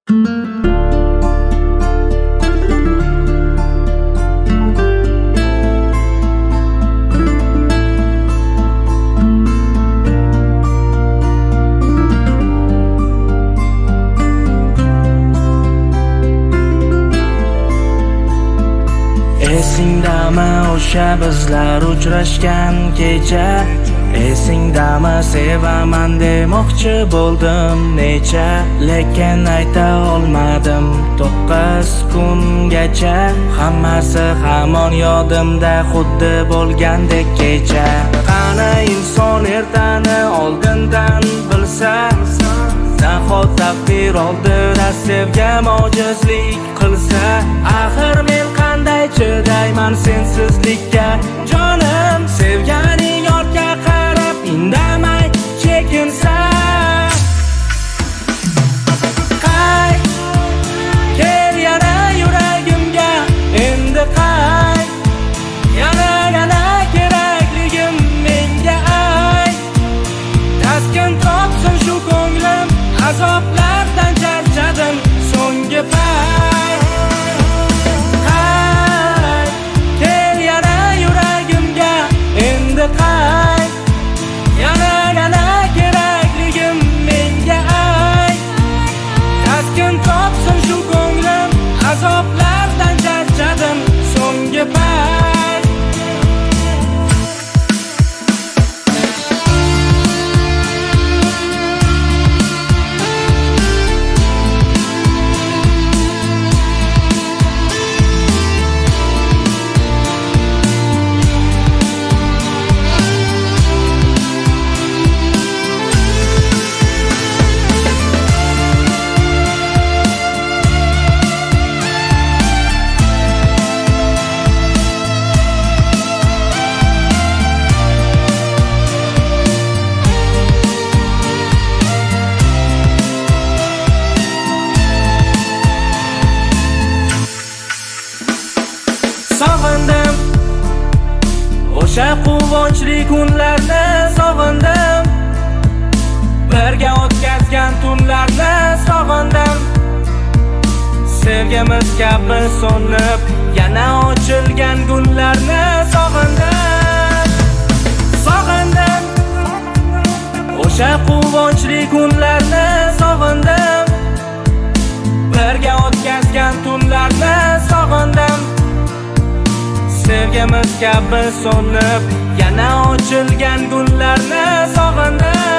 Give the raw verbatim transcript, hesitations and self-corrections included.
Esingdami o'sha bizlar uchrashgan kecha? Esingdami sevaman demoqchi bo'ldim necha, lekin ayta olmadim to'qqiz kungacha. Hammasi hamon yodimda xuddi bo'lgandek kecha. Qani inson ertani oldindan bilsa, nahot taqdir oldida sevgam ojizlik qilsa, axir men qanday chidayman sensizlikka? Jonim sevganing ortga qarab indamay chekinsa, qayt kel yana yuragimga, endi qayt yana yana kerakligim menga ayt. Taskin topsin shu ko'nglim, azoblardan charchadim so'nggi payt. Qayt kel yana yuragimga, endi qayt yana yana kerakligim menga ayt. Taskin topsin shu ko'nglim, azoblardan charchadim so'nggi payt. Sog'indim o'sha quvonchli kunlarni, sog'indim birga o'tkazgan tunlarni, sog'indim sevgimiz kabi so'nib yana ochilgan gullarni, sog'indim. Sog'indim o'sha quvonchli kunlarni, sog'indim birga o'tkazgan tunlarni, sog'indim sevgimiz kabi so'nib yana ochilgan gullarni, sog'indim.